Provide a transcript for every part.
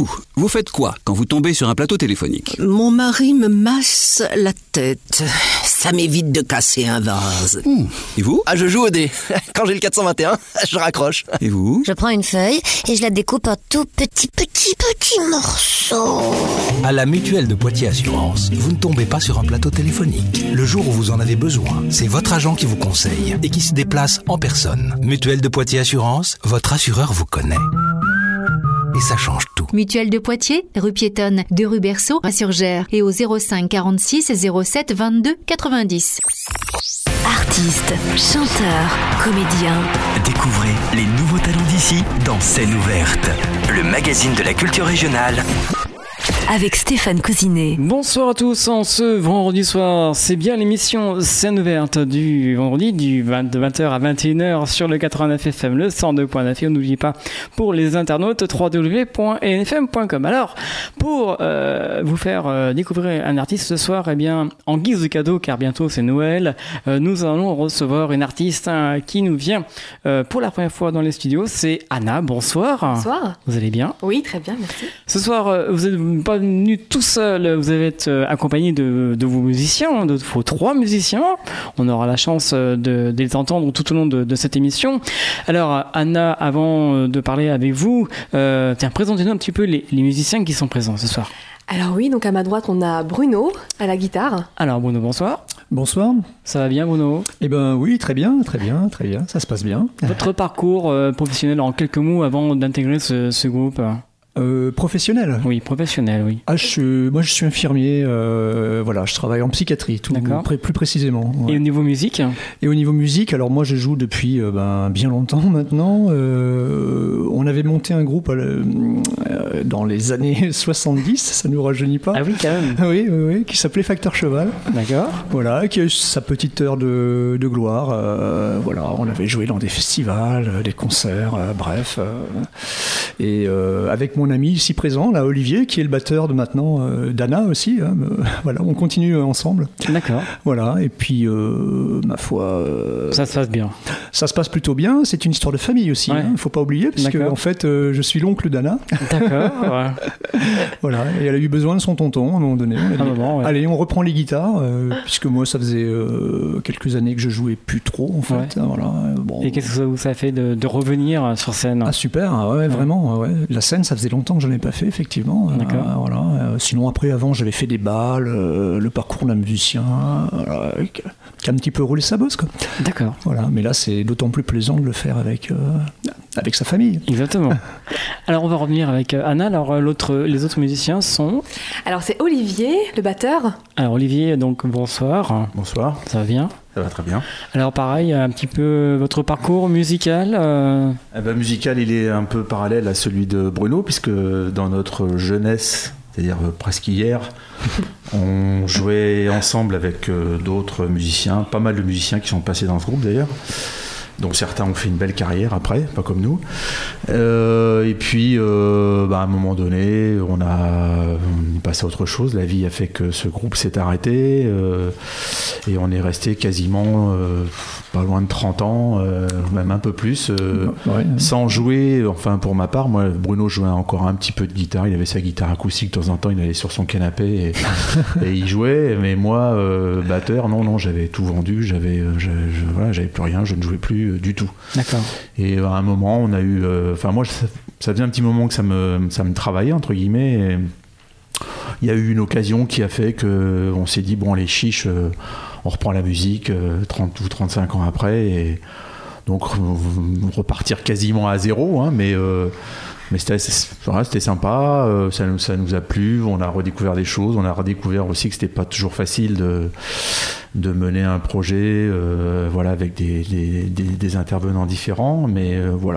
vous faites quoi quand vous tombez sur un plateau téléphonique ? Mon mari me masse la tête. Ça m'évite de casser un vase. Et vous ? Je joue au dé. Quand j'ai le 421, je raccroche. Et vous ? Je prends une feuille et je la découpe en tout petits morceaux. À la Mutuelle de Poitiers Assurance, vous ne tombez pas sur un plateau téléphonique. Le jour où vous en avez besoin, c'est votre agent qui vous conseille et qui se déplace en personne. Mutuelle de Poitiers Assurance, votre assureur vous connaît. Et ça change tout. Mutuelle de Poitiers, rue Piétonne, 2 rue Berceau, à Surgères et au 05 46 07 22 90. Artistes, chanteurs, comédiens. Découvrez les nouveaux talents d'ici dans Scène ouverte, le magazine de la culture régionale. Avec Stéphane Cousinet. Bonsoir à tous, en ce vendredi soir, c'est bien l'émission Scène ouverte du vendredi de 20h à 21h sur le 89 FM, le 102.9 et n'oubliez pas pour les internautes www.nfm.com. Alors, pour vous faire découvrir un artiste ce soir, eh bien, en guise de cadeau, car bientôt c'est Noël, nous allons recevoir une artiste qui nous vient pour la première fois dans les studios, c'est Anna. Bonsoir. Bonsoir. Vous allez bien ? Oui, très bien, merci. Ce soir, vous n'êtes pas venu tout seul, vous allez être accompagné de vos musiciens, de vos 3 musiciens. On aura la chance de les entendre tout au long de cette émission. Alors Anna, avant de parler avec vous, présentez-nous un petit peu les musiciens qui sont présents ce soir. Alors oui, donc à ma droite, on a Bruno à la guitare. Alors Bruno, bonsoir. Bonsoir. Ça va bien Bruno ? Eh ben oui, très bien, ça se passe bien. Votre parcours professionnel en quelques mots avant d'intégrer ce groupe ? Professionnel. Oui, professionnel, oui. Moi, je suis infirmier. Je travaille en psychiatrie, plus précisément. Ouais. Et au niveau musique ? Et au niveau musique, alors moi, je joue depuis bien longtemps maintenant. On avait monté un groupe dans les années 70, ça nous rajeunit pas. Ah oui, quand même. Oui, qui s'appelait Facteur Cheval. D'accord. Voilà, qui a eu sa petite heure de gloire. On avait joué dans des festivals, des concerts, bref. Et avec mon ami ici présent, là, Olivier, qui est le batteur de maintenant d'Anna aussi. On continue ensemble. D'accord. Voilà, et puis, ma foi... ça se passe bien. Ça se passe plutôt bien. C'est une histoire de famille aussi, il ne faut pas oublier, parce que en fait, je suis l'oncle d'Anna. D'accord. Ouais. Voilà, et elle a eu besoin de son tonton à un moment donné. Allez, on reprend les guitares, puisque moi, ça faisait quelques années que je jouais plus trop, en fait. Ouais. Voilà. Et qu'est-ce que ça fait de revenir sur scène ? Ah super, vraiment. Ouais. La scène, ça faisait longtemps que je n'en ai pas fait, effectivement. Sinon, après, avant, j'avais fait des balles, le parcours d'un musicien, qui a un petit peu roulé sa bosse, quoi. D'accord. Voilà, mais là, c'est d'autant plus plaisant de le faire avec sa famille. Exactement. Alors, on va revenir avec Anna. Alors, les autres musiciens sont... Alors, c'est Olivier, le batteur. Alors, Olivier, donc, bonsoir. Bonsoir. Ça va bien ? Ça va très bien. Alors pareil, un petit peu votre parcours musical Musical, il est un peu parallèle à celui de Bruno, puisque dans notre jeunesse, c'est-à-dire presque hier, on jouait ensemble avec d'autres musiciens, pas mal de musiciens qui sont passés dans ce groupe d'ailleurs. Donc certains ont fait une belle carrière après, pas comme nous. Et puis, à un moment donné, on est passé à autre chose. La vie a fait que ce groupe s'est arrêté. Et on est resté quasiment pas loin de 30 ans, même un peu plus, sans jouer. Enfin, pour ma part, moi, Bruno jouait encore un petit peu de guitare. Il avait sa guitare acoustique de temps en temps. Il allait sur son canapé et il jouait. Mais moi, batteur, non, j'avais tout vendu. J'avais plus rien. Je ne jouais plus du tout. D'accord. Et à un moment, on a eu... moi, ça faisait un petit moment que ça me travaillait, entre guillemets. Et il y a eu une occasion qui a fait qu'on s'est dit, bon, les chiches, on reprend la musique 30 ou 35 ans après. Et donc, repartir quasiment à zéro, mais c'était sympa, ça nous a plu, on a redécouvert des choses, on a redécouvert aussi que c'était pas toujours facile de mener un projet avec des intervenants différents, mais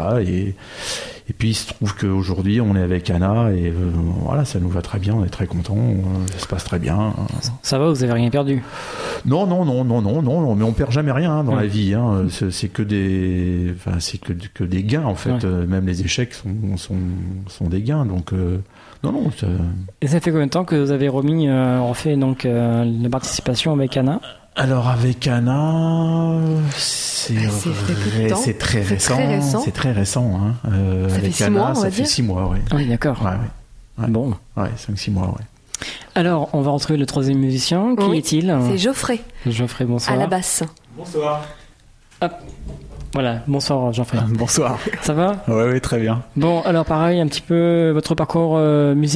et puis il se trouve qu'aujourd'hui on est avec Anna et ça nous va très bien, on est très contents, ça se passe très bien. Ça va, vous avez rien perdu? Non, mais on perd jamais rien dans la vie, c'est que des gains en fait, même les échecs sont des gains, donc non. Et ça fait combien de temps que vous avez refait donc la participation avec Anna? Alors avec Anna, c'est très récent. C'est très récent. Ça avec fait 6 Anna, mois, ça fait 6 mois, oui. Oui, d'accord. Ouais. Ouais. Bon. Ouais, 5-6 mois, ouais. Alors, on va retrouver le troisième musicien. Qui est-il ? C'est Geoffrey. Geoffrey, bonsoir. À la basse. Bonsoir. Hop. Voilà, bonsoir Geoffrey. Bonsoir. Ça va ? Oui, très bien. Bon, alors pareil, un petit peu votre parcours musical ?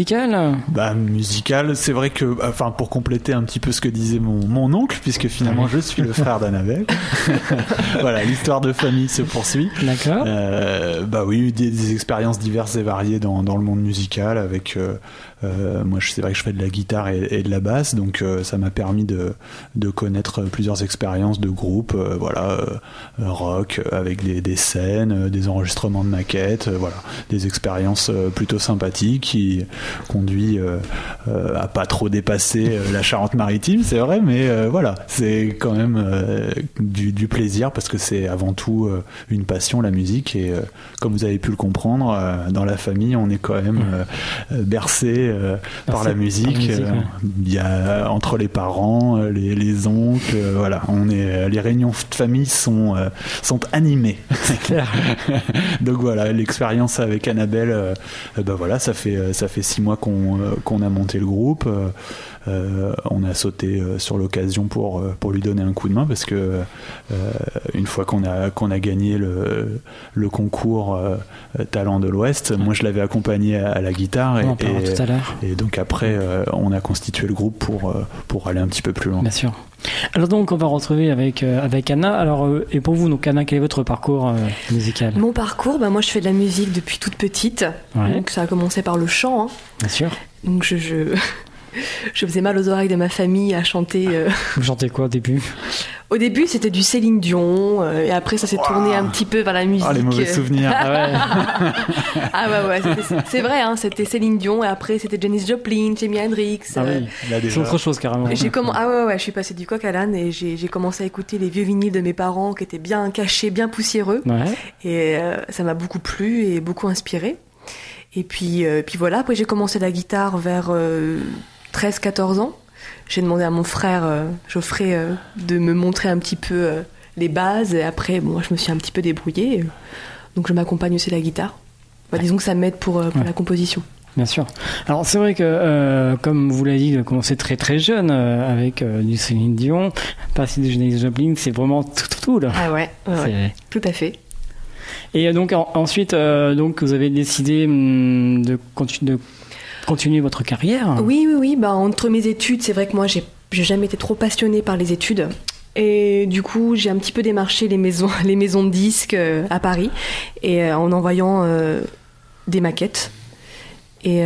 Musical, c'est vrai que, pour compléter un petit peu ce que disait mon oncle, puisque finalement je suis le frère d'Annabelle. Voilà, l'histoire de famille se poursuit. D'accord. Oui, des expériences diverses et variées dans le monde musical, avec... moi, c'est vrai que je fais de la guitare et de la basse, donc ça m'a permis de connaître plusieurs expériences de groupe, rock, avec des scènes, des enregistrements de maquettes, des expériences plutôt sympathiques qui conduisent à pas trop dépasser la Charente-Maritime, c'est vrai, mais c'est quand même du plaisir, parce que c'est avant tout une passion, la musique, et comme vous avez pu le comprendre, dans la famille, on est quand même bercé par la musique. Il y a entre les parents, les oncles, les réunions de famille sont animées. C'est clair. Donc l'expérience avec Annabelle, ça fait 6 mois qu'on a monté le groupe. On a sauté sur l'occasion pour lui donner un coup de main, parce que une fois qu'on a gagné le concours Talent de l'Ouest, moi je l'avais accompagné à la guitare, tout à l'heure. Et donc après on a constitué le groupe pour aller un petit peu plus loin. Bien sûr. Alors donc on va retrouver avec Anna. Alors et pour vous, donc Anna, quel est votre parcours musical ? Mon parcours, moi je fais de la musique depuis toute petite. Ouais. Donc ça a commencé par le chant. Bien sûr. Donc je faisais mal aux oreilles de ma famille à chanter. Vous chantez quoi au début ? Au début, c'était du Céline Dion, et après, ça s'est tourné un petit peu vers la musique. Ah, les mauvais souvenirs. C'est vrai, c'était Céline Dion, et après, c'était Janis Joplin, Jimi Hendrix. Ah oui, c'est autre chose carrément. Je suis passée du coq à l'âne, et j'ai commencé à écouter les vieux vinyles de mes parents, qui étaient bien cachés, bien poussiéreux. Ouais. Et ça m'a beaucoup plu et beaucoup inspiré. Et puis voilà, après, j'ai commencé la guitare vers 13-14 ans. J'ai demandé à mon frère Geoffrey de me montrer un petit peu les bases, et après moi je me suis un petit peu débrouillée, donc je m'accompagne aussi de la guitare. Disons que ça m'aide pour la composition. Bien sûr. Alors c'est vrai que comme vous l'avez dit, de commencer très très jeune avec du Céline Dion, passer de Janis Joplin, c'est vraiment tout là. Ah ouais. Tout à fait. Et donc ensuite donc vous avez décidé de continuer votre carrière ? Oui. Entre mes études, c'est vrai que moi, j'ai jamais été trop passionnée par les études. Et du coup, j'ai un petit peu démarché les maisons de disques à Paris, et en envoyant des maquettes. Et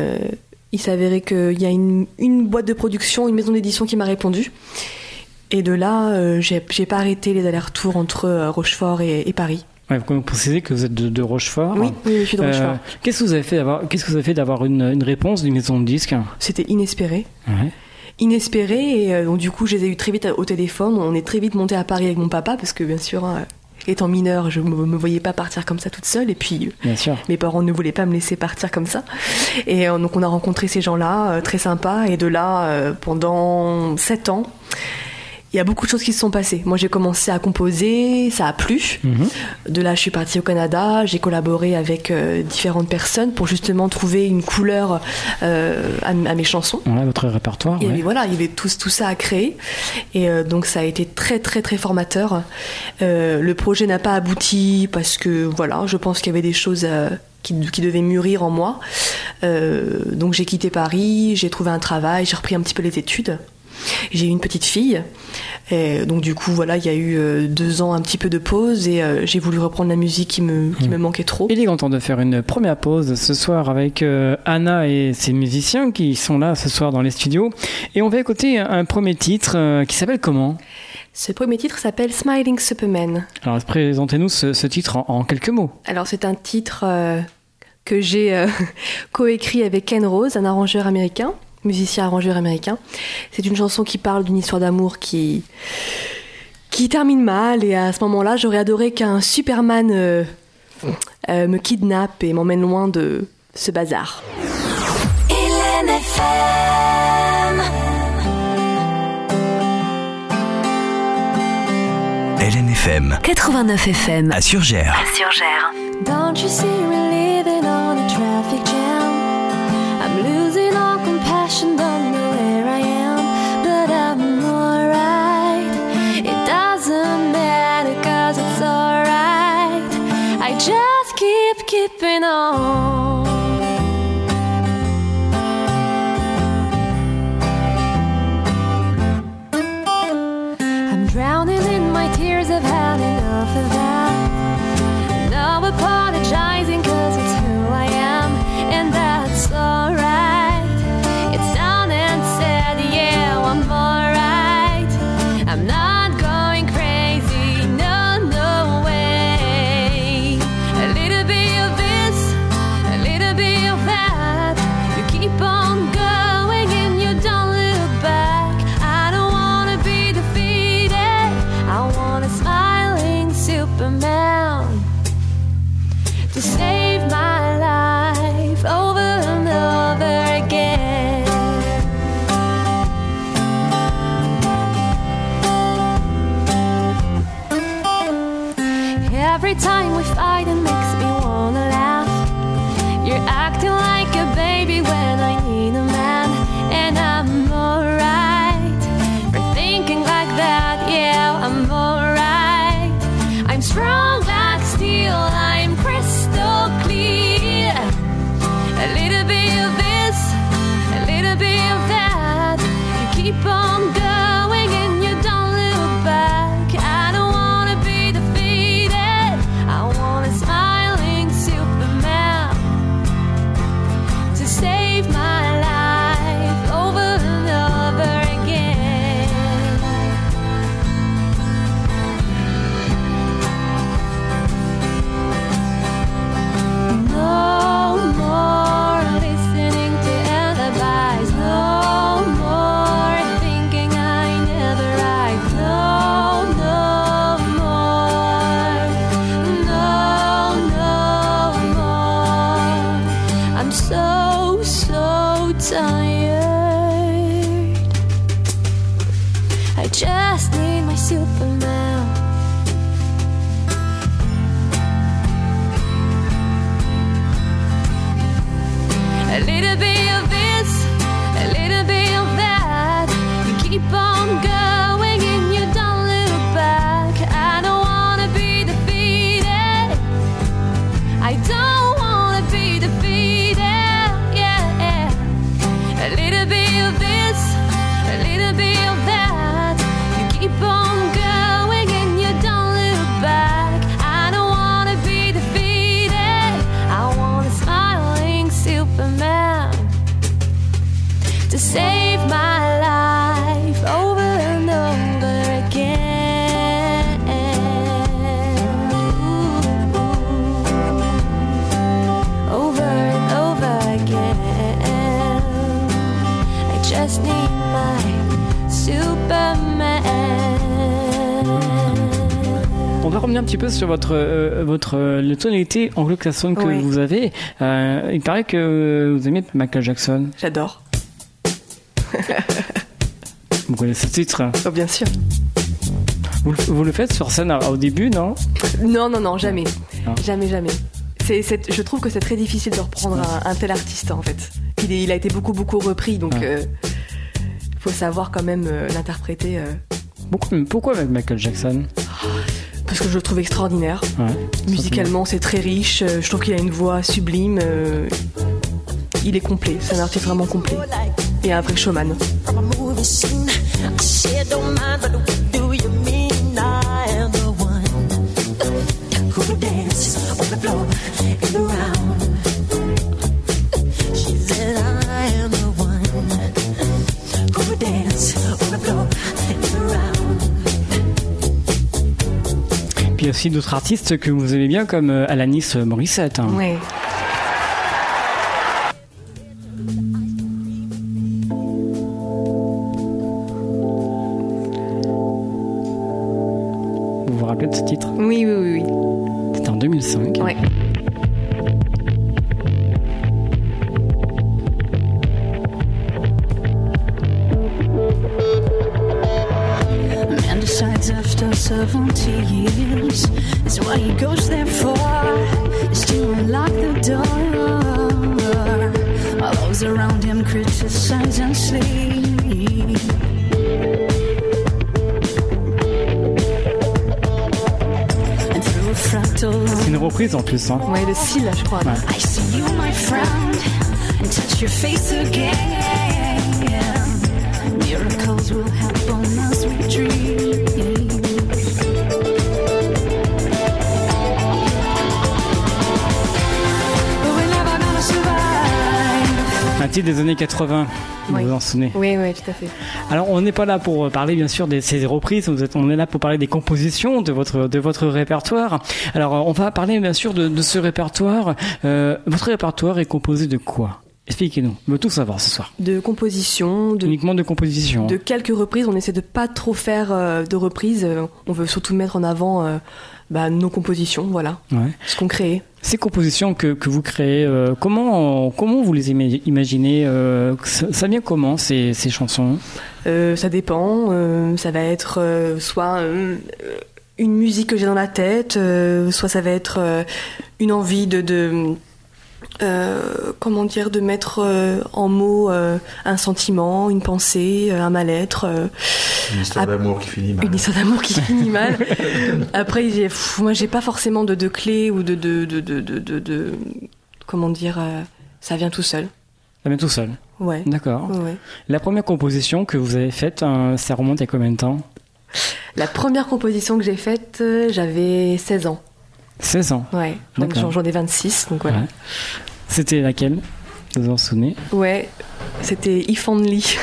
il s'avérait qu'il y a une boîte de production, une maison d'édition qui m'a répondu. Et de là, j'ai pas arrêté les allers-retours entre Rochefort et Paris. Ouais, vous précisez que vous êtes de Rochefort. Oui, je suis de Rochefort. Qu'est-ce que vous avez fait d'avoir une réponse d'une maison de disques ? C'était inespéré. Ouais. Inespéré, et donc du coup, je les ai eu très vite au téléphone. On est très vite monté à Paris avec mon papa, parce que bien sûr, étant mineure, je me voyais pas partir comme ça toute seule, et puis bien sûr, mes parents ne voulaient pas me laisser partir comme ça. Et donc on a rencontré ces gens-là, très sympas, et de là, pendant 7 ans, il y a beaucoup de choses qui se sont passées. Moi, j'ai commencé à composer, ça a plu. De là, je suis partie au Canada, j'ai collaboré avec différentes personnes pour justement trouver une couleur à mes chansons. Ouais, votre répertoire. Et il y avait tout ça à créer. Et donc, ça a été très, très, très formateur. Le projet n'a pas abouti parce que, je pense qu'il y avait des choses qui devaient mûrir en moi. Donc, j'ai quitté Paris, j'ai trouvé un travail, j'ai repris un petit peu les études. J'ai eu une petite fille, et donc du coup il y a eu 2 ans un petit peu de pause, et j'ai voulu reprendre la musique qui me manquait trop. Il est grand temps de faire une première pause ce soir avec Anna et ses musiciens qui sont là ce soir dans les studios, et on va écouter un premier titre qui s'appelle comment ? Ce premier titre s'appelle Smiling Superman. Alors présentez-nous ce titre en quelques mots. Alors c'est un titre que j'ai coécrit avec Ken Rose, un arrangeur américain, musicien arrangeur américain. C'est une chanson qui parle d'une histoire d'amour qui termine mal, et à ce moment-là, j'aurais adoré qu'un Superman me kidnappe et m'emmène loin de ce bazar. LNFM 89 FM à Surgères. À Surgères. Don't you see we're living on a traffic jam? so, so tired. I just need my Superman. A little bit of this, a little bit of that. You keep on going and you don't look back. I don't wanna be defeated. I don't wanna be defeated. Yeah. A little bit of this, a little bit of that. You keep on going and you don't look back. I don't wanna be defeated. I want a smiling Superman to save my life over and over again. Over and over again. I just need my Superman. On va revenir un petit peu sur la tonalité anglo-saxonne que vous avez. Il paraît que vous aimez Michael Jackson. J'adore. Vous connaissez ce titre? Oh, bien sûr. Vous le faites sur scène au début, non? Non, jamais. Jamais. Je trouve que c'est très difficile de reprendre un tel artiste, en fait. Il a été beaucoup repris, donc faut savoir quand même l'interpréter. Pourquoi avec Michael Jackson? Parce que je le trouve extraordinaire. Musicalement, c'est très riche. Je trouve qu'il a une voix sublime. Il est complet. C'est un artiste vraiment complet. Et un vrai showman. Puis il y a aussi d'autres artistes que vous aimez bien, comme Alanis Morissette. Ouais. Vous vous rappelez de ce titre? Oui. C'était en 2005. Ouais. Man decides after 70 years is what he goes there for, is to unlock the door. All those around him criticize and sleep. C'est une reprise en plus. Ouais, le style, je crois. Ouais. I see you, my friend, and touch your face again. Miracles will happen as we dream. Un titre des années 80, vous vous en souvenez? Oui, tout à fait. Alors, on n'est pas là pour parler, bien sûr, de ces reprises. On est là pour parler des compositions de votre répertoire. Alors, on va parler, bien sûr, de ce répertoire. Votre répertoire est composé de quoi? Expliquez-nous. On veut tout savoir ce soir. De composition. Uniquement de composition. De quelques reprises. On essaie de pas trop faire de reprises. On veut surtout mettre en avant nos compositions, voilà. Ouais. Ce qu'on crée. Ces compositions que vous créez, comment vous les imaginez? Ça vient comment, ces chansons? Ça dépend. Ça va être soit une musique que j'ai dans la tête, soit ça va être une envie de mettre en mots un sentiment, une pensée, un mal-être. Une histoire d'amour qui finit mal. Une histoire d'amour qui finit mal. Après, moi, j'ai pas forcément de clé ou de comment dire, ça vient tout seul. Ça vient tout seul. Ouais. D'accord. Ouais. La première composition que vous avez faite, ça remonte à combien de temps? La première composition que j'ai faite, j'avais 16 ans. 16 ans. Ouais. J'en ai 26, donc voilà. Ouais. C'était laquelle? Vous vous en souvenez? Ouais. C'était If Only.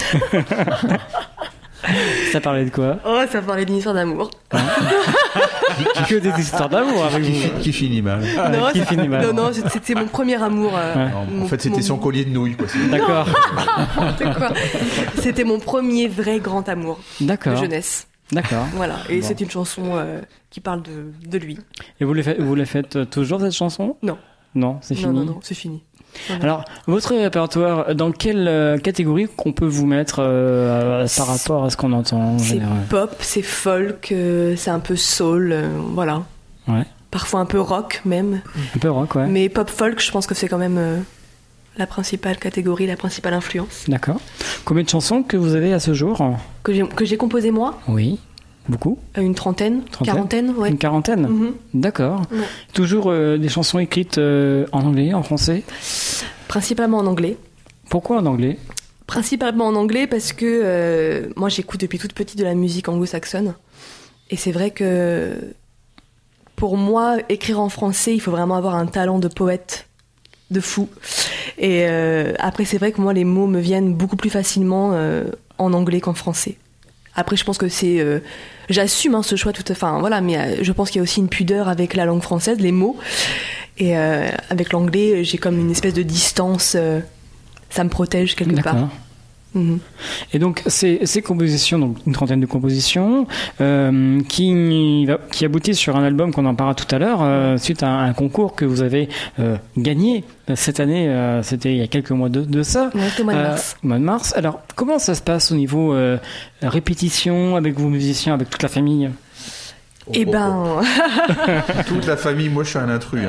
Ça parlait de quoi? Oh, ça parlait d'une histoire d'amour. Que des histoires d'amour avec vous. Qui finit mal. Non, qui finit mal. Non, c'était mon premier amour. En fait, c'était son collier de nouilles. D'accord. C'était mon premier vrai grand amour. D'accord. De jeunesse. D'accord. Voilà. Et c'est une chanson qui parle de lui. Et vous la faites toujours, cette chanson? Non. Non, c'est fini. Non, c'est fini. Alors, votre répertoire, dans quelle catégorie qu'on peut vous mettre par rapport à ce qu'on entend en C'est général? pop, c'est folk, c'est un peu soul, voilà. Ouais. Parfois un peu rock même. Un peu rock, ouais. Mais pop folk, je pense que c'est quand même la principale catégorie, la principale influence. D'accord. Combien de chansons que vous avez à ce jour? Que j'ai composé moi? Oui. Beaucoup? Une trentaine? Quarantaine, ouais. Une quarantaine? Mhm. D'accord. Ouais. Toujours des chansons écrites en anglais, en français? Principalement en anglais. Pourquoi en anglais? Principalement en anglais parce que moi j'écoute depuis toute petite de la musique anglo-saxonne. Et c'est vrai que pour moi, écrire en français, il faut vraiment avoir un talent de poète de fou. Et après, c'est vrai que moi, les mots me viennent beaucoup plus facilement en anglais qu'en français. Après, je pense que c'est... j'assume ce choix tout à fait... Enfin, voilà, mais je pense qu'il y a aussi une pudeur avec la langue française, les mots. Et avec l'anglais, j'ai comme une espèce de distance. Ça me protège quelque part. Mm-hmm. Et donc ces compositions, donc une trentaine de compositions, qui aboutissent sur un album qu'on en parlera tout à l'heure, suite à un concours que vous avez gagné cette année, c'était il y a quelques mois de ça. Ouais, c'était au mois de mars. Mois de mars. Alors comment ça se passe au niveau répétition avec vos musiciens, avec toute la famille? Eh ben... Toute la famille, moi je suis un intrus.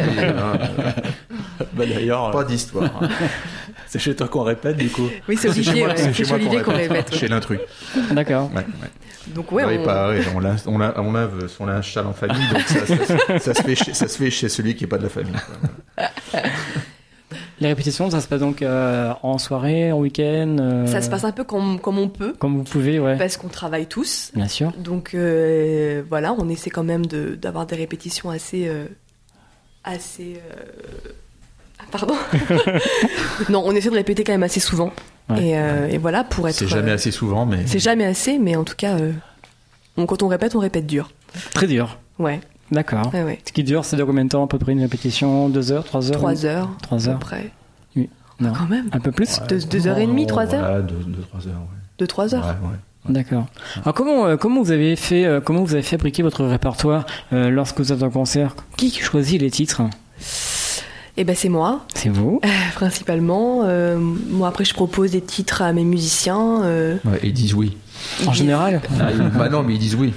Bah d'ailleurs, pas d'histoire. C'est chez toi qu'on répète du coup. Oui, c'est Olivier, c'est chez moi Olivier qu'on répète. Chez l'intrus. D'accord. Ouais. Donc ouais, on lave son linge sale en famille, donc ça se fait chez celui qui n'est pas de la famille. Les répétitions, ça se passe donc en soirée, en week-end Ça se passe un peu comme on peut. Comme vous pouvez, ouais. Parce qu'on travaille tous. Bien sûr. Donc voilà, on essaie quand même d'avoir des répétitions assez... Pardon. Non, on essaie de répéter quand même assez souvent. Ouais. Et voilà, pour être... C'est jamais assez souvent, mais... C'est jamais assez, mais en tout cas, quand on répète dur. Très dur. Ouais. D'accord. Ouais. Ce qui dure, c'est de combien de temps à peu près une répétition? 2 heures, 3 heures? 3 heures. 3 heures. À peu près. Oui. Non. Quand même. Un peu plus? 2h30, 3 heures? Ouais, 2-3 heures. Ouais. 2-3 heures. Ouais. D'accord. Alors comment vous avez fabriqué votre répertoire lorsque vous êtes en concert? Qui choisit les titres? Eh ben c'est moi. C'est vous principalement. Moi après je propose des titres à mes musiciens. Ouais, ils disent oui. En général Bah non, mais ils disent oui.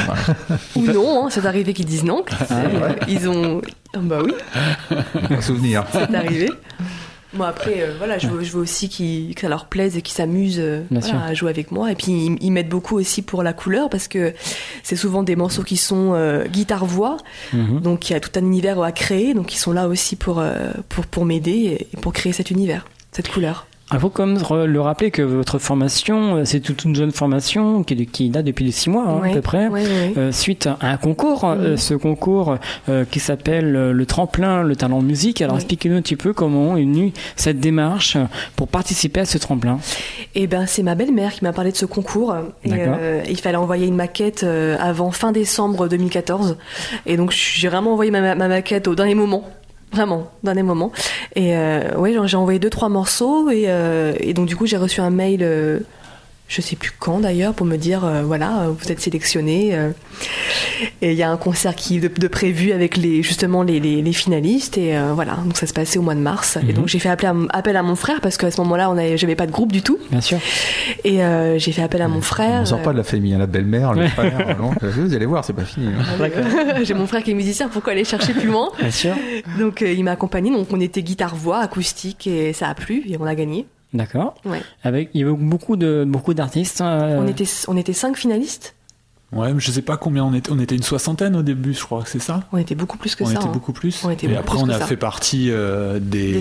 Ou non, c'est arrivé qu'ils disent non. Ils ont... Bah oui. Un souvenir. C'est arrivé. Moi après, voilà, je veux aussi que ça leur plaise et qu'ils s'amusent à jouer avec moi. Et puis ils m'aident beaucoup aussi pour la couleur parce que c'est souvent des morceaux qui sont guitare-voix. Mm-hmm. Donc il y a tout un univers à créer. Donc ils sont là aussi pour m'aider et pour créer cet univers, cette couleur. Il faut quand même le rappeler que votre formation, c'est toute une jeune formation qui date depuis les 6 mois à peu près, suite à un concours, ce concours qui s'appelle le tremplin, le talent de musique. Alors expliquez-nous un petit peu comment est venue cette démarche pour participer à ce tremplin. Eh ben, c'est ma belle-mère qui m'a parlé de ce concours. Il fallait envoyer une maquette avant fin décembre 2014. Et donc j'ai vraiment envoyé ma maquette au dernier moment. Vraiment, dernier moment. Et j'ai envoyé 2-3 morceaux et donc du coup j'ai reçu un mail, je sais plus quand d'ailleurs, pour me dire voilà, vous êtes sélectionné. Et il y a un concert qui est de prévu avec les finalistes et voilà, donc ça se passait au mois de mars. Mm-hmm. Et donc j'ai fait appel à mon frère parce qu'à ce moment-là j'avais pas de groupe du tout. Bien sûr. Et j'ai fait appel à mon frère. On sort pas de la famille, la belle-mère, le frère. Non, vous allez voir, c'est pas fini. J'ai mon frère qui est musicien, pourquoi aller chercher plus loin? Bien sûr. Donc il m'a accompagné, donc on était guitare-voix, acoustique et ça a plu et on a gagné. D'accord. Ouais. Il y avait beaucoup d'artistes. On était 5 finalistes. Ouais, mais je sais pas combien on était une 60aine au début, je crois que c'est ça. On était beaucoup plus que ça. On était beaucoup plus. Et après on a fait partie des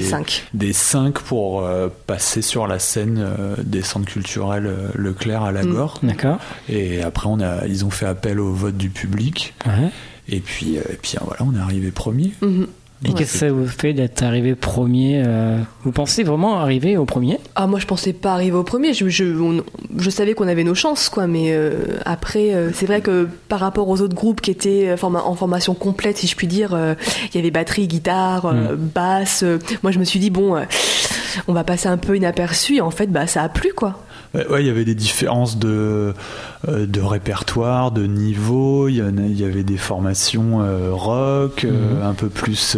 5 pour passer sur la scène des centres culturels Leclerc à Lagore. D'accord. Et après ils ont fait appel au vote du public. Ouais. Et puis voilà, on est arrivé premier. Mm-hmm. Et qu'est-ce que ça vous fait d'être arrivé premier? Vous pensez vraiment arriver au premier? Ah, moi je pensais pas arriver au premier. Je savais qu'on avait nos chances, quoi. Mais après, c'est vrai que par rapport aux autres groupes qui étaient en formation complète, si je puis dire, il y avait batterie, guitare, basse. Moi je me suis dit bon, on va passer un peu inaperçu. Et en fait, ça a plu, quoi. Ouais, il y avait des différences de répertoire, de niveau. Il y avait des formations rock, un peu plus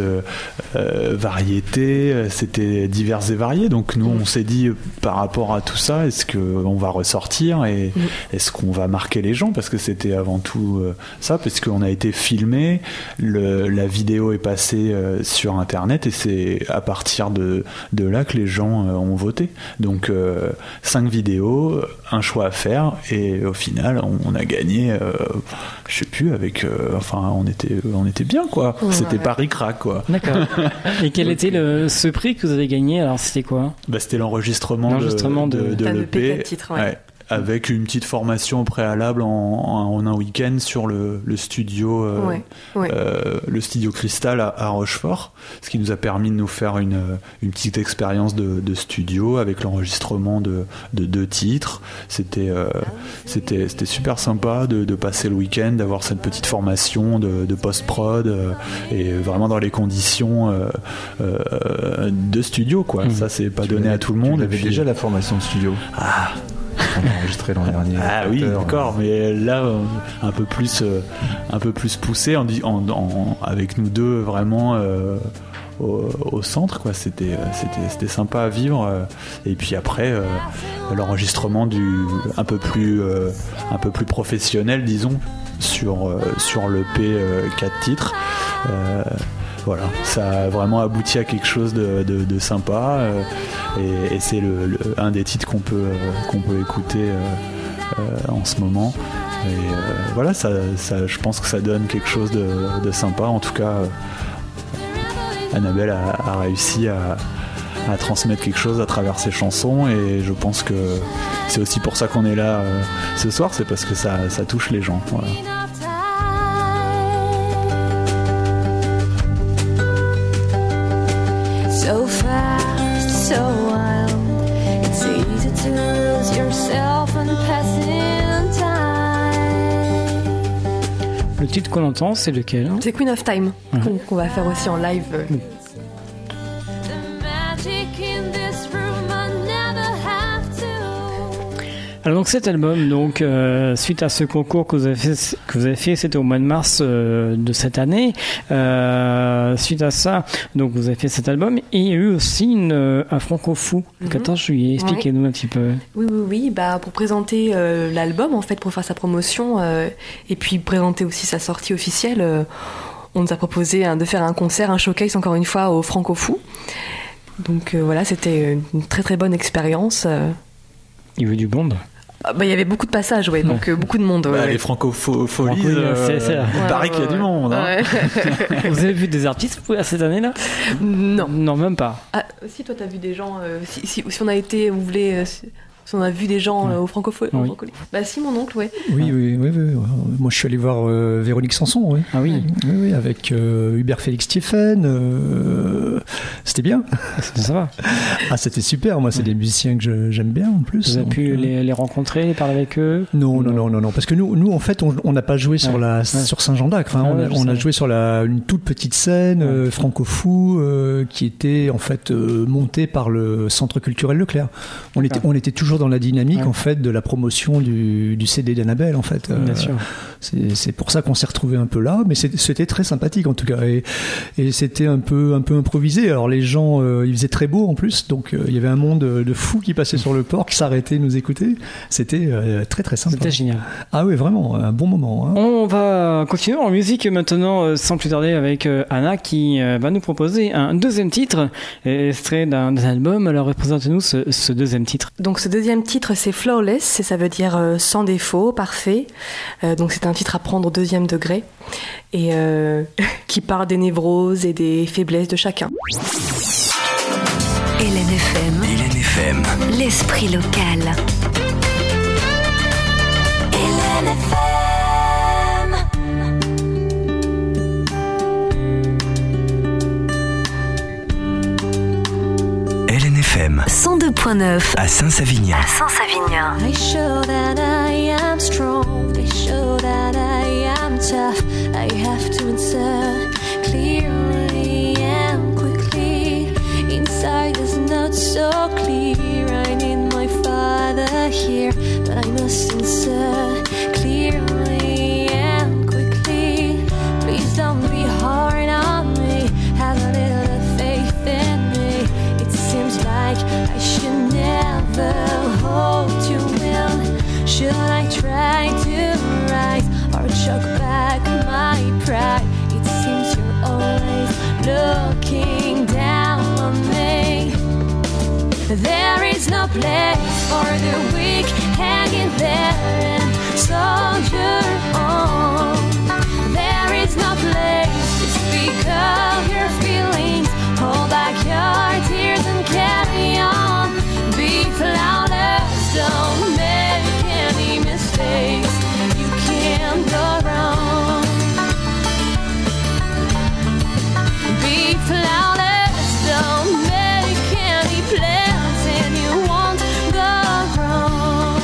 variété, c'était divers et varié. Donc nous, on s'est dit, par rapport à tout ça, est-ce qu'on va ressortir et est-ce qu'on va marquer les gens? Parce que c'était avant tout ça, parce qu'on a été filmé, la vidéo est passée sur Internet et c'est à partir de là que les gens ont voté. Donc 5 vidéos, un choix à faire et au final, on a gagné, je sais plus, avec... enfin, on était bien, quoi. Ouais, c'était pas ric-rac, quoi. D'accord. Et quel était ce prix que vous avez gagné? Alors, c'était quoi? C'était l'enregistrement de l'EP. Avec une petite formation préalable en un week-end sur le studio le studio Cristal à Rochefort, ce qui nous a permis de nous faire une petite expérience de studio avec l'enregistrement de 2 titres. C'était super sympa de passer le week-end, d'avoir cette petite formation de post-prod et vraiment dans les conditions de studio, quoi. Ça, c'est pas donné à tout le monde. Tu avais déjà la formation de studio. On a enregistré l'an dernier. Ah oui, d'accord, mais là un peu plus poussé avec nous deux vraiment au centre, quoi. C'était sympa à vivre. Et puis après l'enregistrement un peu plus professionnel, disons, sur l'EP 4 titres. Voilà, ça a vraiment abouti à quelque chose de sympa et c'est un des titres qu'on peut écouter en ce moment. Et voilà, ça, je pense que ça donne quelque chose de sympa. En tout cas, Annabelle a réussi à transmettre quelque chose à travers ses chansons et je pense que c'est aussi pour ça qu'on est là ce soir, c'est parce que ça touche les gens. Voilà. So fast, so wild. It's easy to lose yourself in passing time. Le titre qu'on entend, c'est lequel? C'est Queen of Time, qu'on va faire aussi en live. Alors donc cet album, donc suite à ce concours que vous avez fait, c'était au mois de mars de cette année. Suite à ça, donc vous avez fait cet album et il y a eu aussi un Franco-Fou le 14 juillet. Expliquez-nous un petit peu. Oui. Pour présenter l'album, en fait, pour faire sa promotion et puis présenter aussi sa sortie officielle, on nous a proposé de faire un concert, un showcase encore une fois au Franco-Fou. Donc voilà, c'était une très très bonne expérience. Il y avait du monde. Il y avait beaucoup de passages, donc beaucoup de monde. Les francopholies, il paraît qu'il y a du monde. Hein. Vous avez vu des artistes cette année-là? Non, même pas. Ah, si toi t'as vu des gens, si on a été, vous voulez, si on a vu des gens au francophonie. Si, mon oncle, Oui. Moi, je suis allé voir Véronique Sanson, oui. Ah oui. Oui, avec Hubert Félix Stéphane. C'était bien. Ça va. Ah, c'était super. Moi, c'est des musiciens que j'aime bien, en plus. Vous avez pu les rencontrer, parler avec eux? Non. Parce que nous, en fait, on n'a pas joué sur Saint-Jean-d'Acre. On a joué sur une toute petite scène, Franco-Fou, qui était, en fait, montée par le Centre culturel Leclerc. On était toujours dans la dynamique en fait de la promotion du CD d'Annabelle, en fait. Bien sûr. C'est pour ça qu'on s'est retrouvé un peu là, mais c'était très sympathique en tout cas et c'était un peu improvisé. Alors les gens, il faisait très beau en plus, donc il y avait un monde de fous qui passait sur le port, qui s'arrêtait nous écouter. C'était très très sympa. C'était génial. Ah oui, vraiment un bon moment. On va continuer en musique maintenant sans plus tarder avec Anna qui va nous proposer un deuxième titre extrait d'un album. Alors représentez-nous ce deuxième titre. Donc ce deuxième titre, c'est Flawless, et ça veut dire sans défaut, parfait. Donc c'est un titre à prendre au 2e degré et qui parle des névroses et des faiblesses de chacun. Hélène FM. L'esprit local. Hélène FM. Hélène FM 102.9 à Saint-Savignan. They show that I am strong. They show that I am tough. I have to answer clearly and quickly. Inside is not so clear. I need my father here, but I must answer clearly and quickly. Please don't be hard on me. Have is no place for the weak. Hang in there and soldier on. There is no place to speak of your feelings. Hold back your tears and carry on. Be flawless, don't make any mistakes. You can't go wrong. Be flawless, don't make any plans, and you won't go wrong.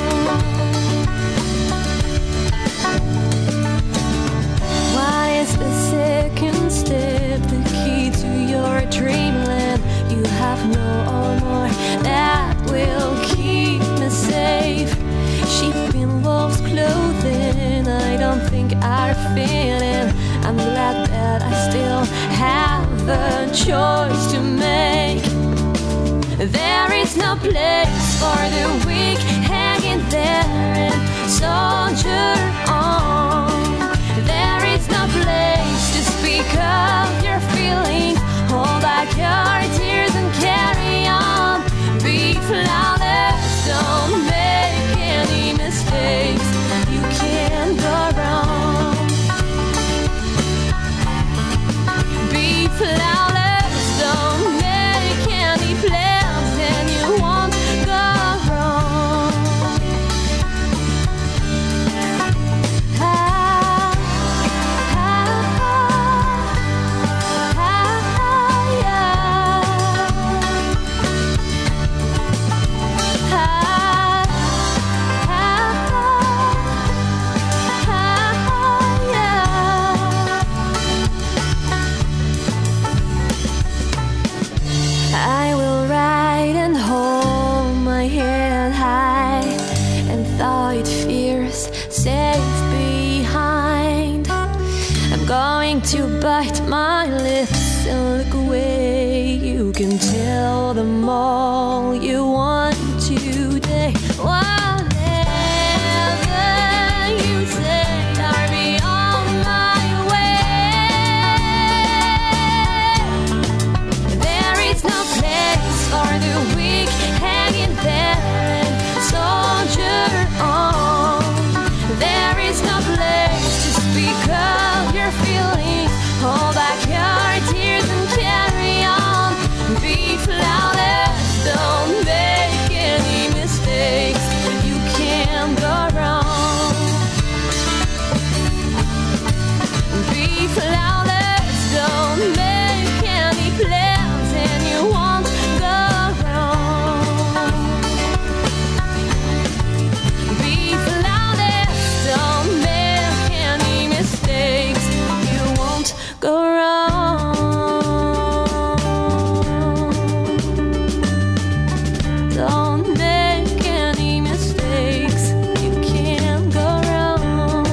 What is the second step, the key to your dreamland? You have no honor that will keep me safe. Sheep in wolf's clothing, I don't think I'll fit in. I'm glad that I still have a choice to make. There is no place for the weak. Hang in there and soldier on. There is no place to speak of your feelings. Hold back your tears and carry on. Be flawless, don't make any mistakes. You can't go wrong. Be flawless, don't make any plans, and you won't go wrong. I will ride and hold my head high and thaw it fierce, safe behind. I'm going to bite my lips and look away. You can tell them all you want today. Whatever you say, I'll be on my way. There is no place for the weak. Hang in there and soldier on. There is no place to speak of your feelings. Hold back your tears and carry on. Be flawless, don't make any mistakes. You can't go wrong. Be flawless, don't make any plans, and you won't go wrong. Be flawless, don't make any mistakes. You won't go wrong. Don't make any mistakes. You can't go wrong.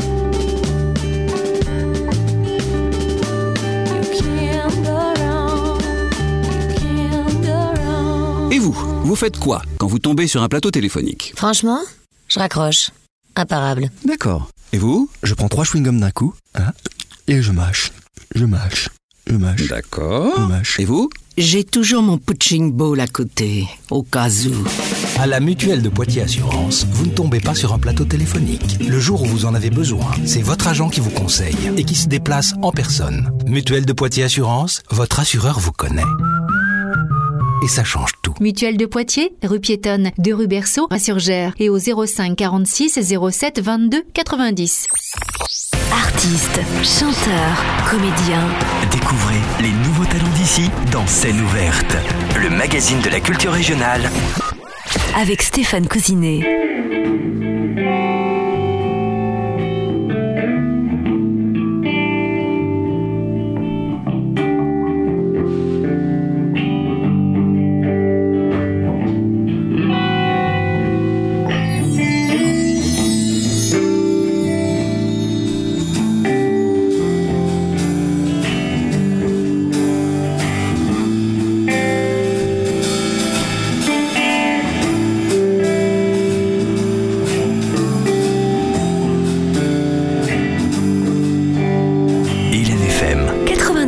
You can't go wrong. You can't go wrong. Et vous faites quoi quand vous tombez sur un plateau téléphonique? Franchement, je raccroche. Imparable. D'accord. Et vous? Je prends 3 chewing-gums d'un coup, hein, et je mâche. Je mâche. Je mâche. D'accord. Je mâche. Et vous? J'ai toujours mon punching ball à côté, au cas où. À la Mutuelle de Poitiers Assurance, vous ne tombez pas sur un plateau téléphonique. Le jour où vous en avez besoin, c'est votre agent qui vous conseille et qui se déplace en personne. Mutuelle de Poitiers Assurance, votre assureur vous connaît. Et ça change tout. Mutuelle de Poitiers, rue piétonne de rue Berceau à Surgères et au 05 46 07 22 90. Artistes, chanteurs, comédiens. Découvrez les nouveaux talents d'ici dans Scène ouverte, le magazine de la culture régionale. Avec Stéphane Cousinet.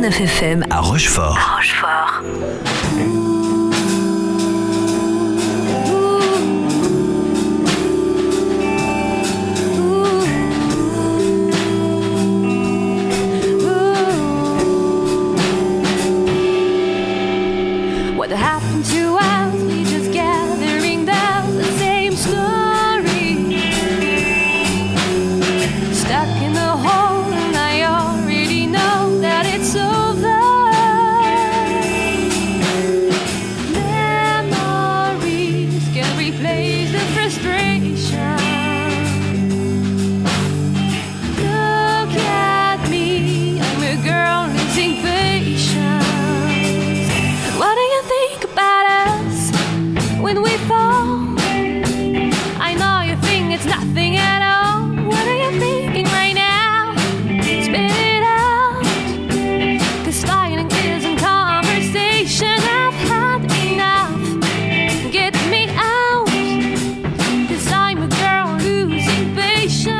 FM à Rochefort. when we fall. I know you think it's nothing at all. What are you thinking right now? Spit it out, 'cause fighting isn't conversation. I've had enough. Get me out, 'cause I'm a girl losing patience.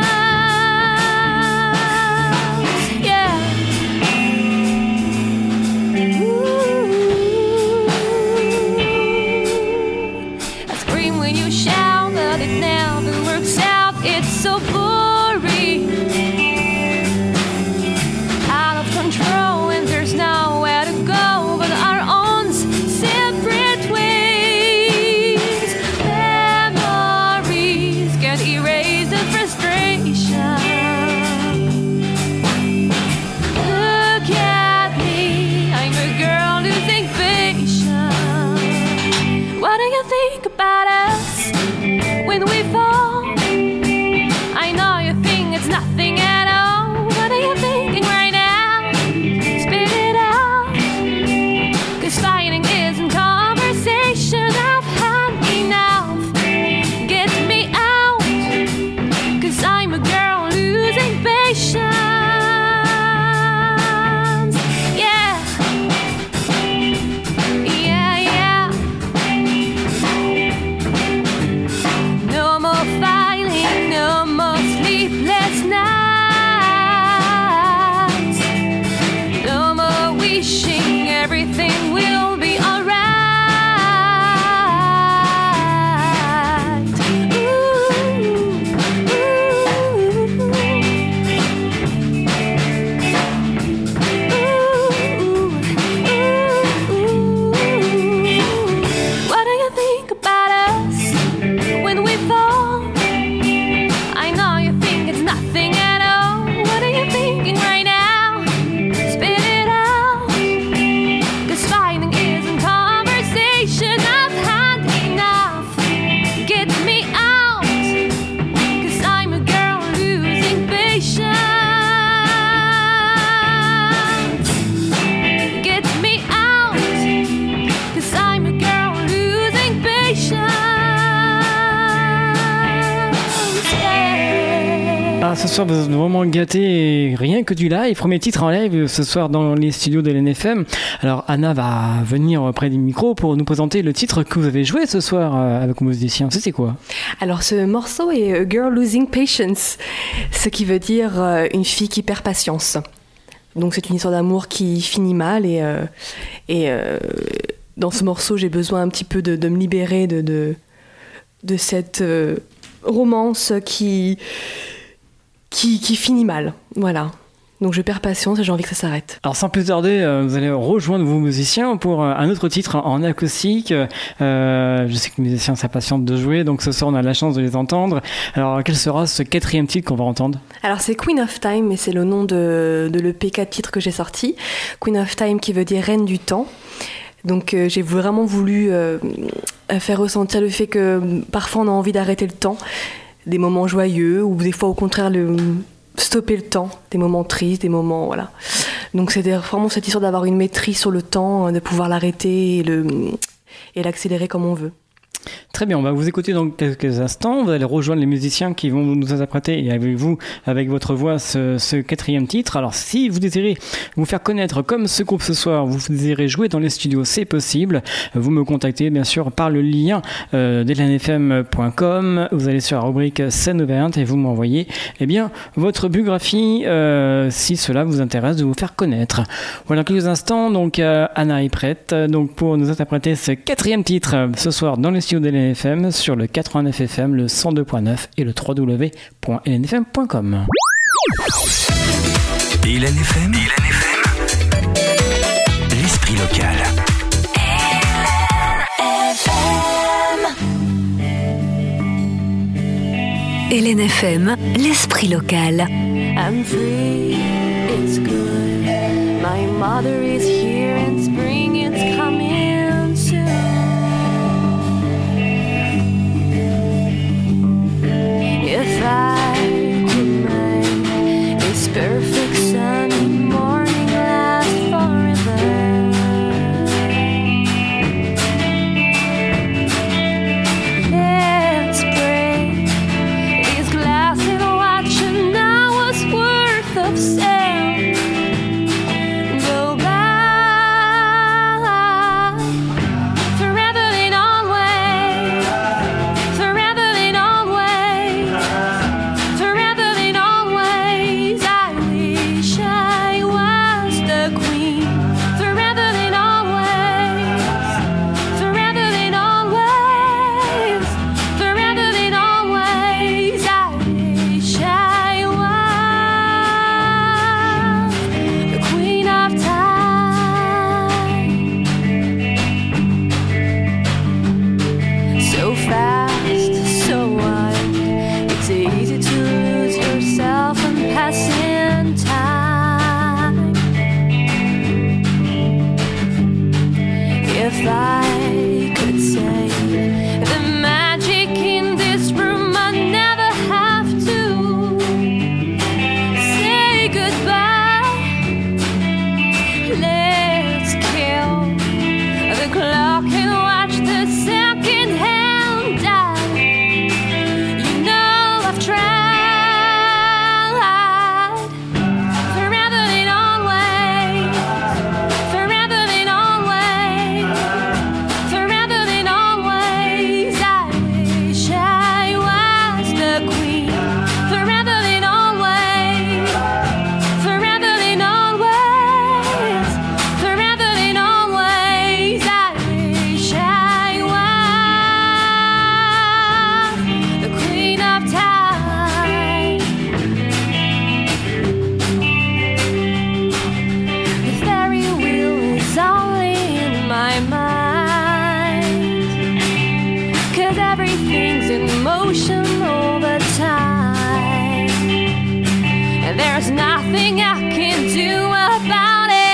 Yeah. I scream when you shout, but it never works out. It's so boring, out of control, and there's nowhere to go but our own separate ways. Memories can't erase the frustration. Look at me, I'm a girl losing patience. What do you think about us when we fall? I know you think it's nothing at all. What are you thinking right now? Spit it out, 'cause fighting isn't conversation. I've had enough. Get me out, 'cause I'm a girl losing patience. Yeah. Yeah, yeah. No more fighting, no more sleepless nights. No more wishing everything will be alright. What do you think about us when we fall? I know you think it's nothing at all. What are you thinking right now? Spit it out, 'cause fighting isn't conversation. I've had enough. Get me out, 'cause I'm a girl losing patience. Get me out, 'cause I'm a girl losing patience. Yeah. Ah, ce soir, vous êtes vraiment gâtés. Rien que du live. Premier titre en live ce soir dans les studios de l'NFM. Alors, Anna va venir près du micro pour nous présenter le titre que vous avez joué ce soir avec vos musiciens. C'est quoi? Alors ce morceau est A Girl Losing Patience, ce qui veut dire une fille qui perd patience. Donc c'est une histoire d'amour qui finit mal et dans ce morceau j'ai besoin un petit peu de me libérer de cette romance qui finit mal. Voilà. Donc je perds patience et j'ai envie que ça s'arrête. Alors sans plus tarder, vous allez rejoindre vos musiciens pour un autre titre en acoustique. Je sais que les musiciens s'impatientent de jouer, donc ce soir on a la chance de les entendre. Alors quel sera ce quatrième titre qu'on va entendre? Alors c'est Queen of Time, et c'est le nom de l'EP 4 titres que j'ai sorti. Queen of Time qui veut dire reine du temps. Donc j'ai vraiment voulu faire ressentir le fait que parfois on a envie d'arrêter le temps, des moments joyeux ou des fois au contraire stopper le temps, des moments tristes, des moments voilà. Donc c'était vraiment cette histoire d'avoir une maîtrise sur le temps, de pouvoir l'arrêter et l'accélérer comme on veut. Très bien, on va vous écouter dans quelques instants. Vous allez rejoindre les musiciens qui vont nous interpréter et avec vous, avec votre voix, ce quatrième titre. Alors, si vous désirez vous faire connaître comme ce groupe ce soir, vous désirez jouer dans les studios, c'est possible. Vous me contactez bien sûr par le lien d'elenfm.com. Vous allez sur la rubrique scène ouverte et vous m'envoyez votre biographie si cela vous intéresse de vous faire connaître. Voilà, quelques instants. Donc, Anna est prête donc pour nous interpréter ce quatrième titre ce soir dans les studios de l'NFM sur le 89 FM, le 102.9 et le www.lnfm.com. Et l'NFM, l'esprit local. LNFM, l'esprit local. I'm free, it's good. My mother is here and spring is coming soon. If I could make this perfect sunny morning last forever, ocean over time, and there's nothing I can do about it.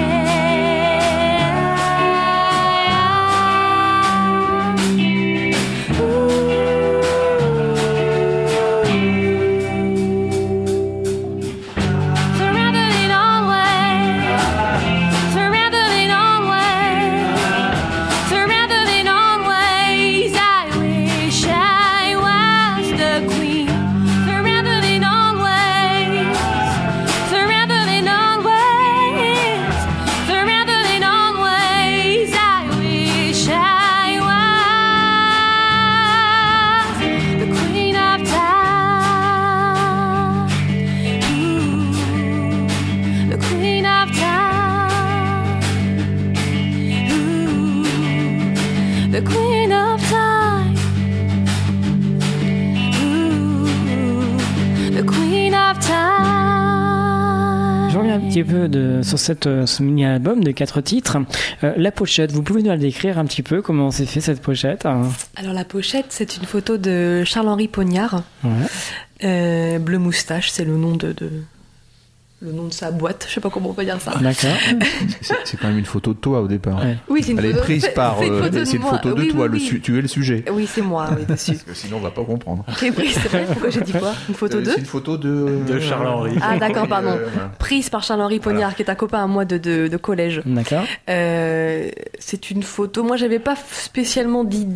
Petit peu sur ce mini-album de 4 titres. La pochette, vous pouvez nous la décrire un petit peu, comment s'est fait cette pochette? Alors la pochette, c'est une photo de Charles-Henri Pognard. Ouais. Bleu Moustache, c'est le nom de sa boîte, je sais pas comment on peut dire ça. D'accord. C'est quand même une photo de toi au départ. Ouais. Oui, c'est une Elle photo. est prise par. C'est une photo de toi. Tu es le sujet. Oui, c'est moi, oui, dessus. Parce que sinon, on va pas comprendre. Ok, oui, c'est vrai. Pourquoi j'ai dit quoi? Une photo de. C'est une photo de Charles-Henri. Ah, d'accord, pardon. Prise par Charles-Henri Pognard, qui est un copain à moi de collège. D'accord. C'est une photo. Moi, j'avais pas spécialement d'idée.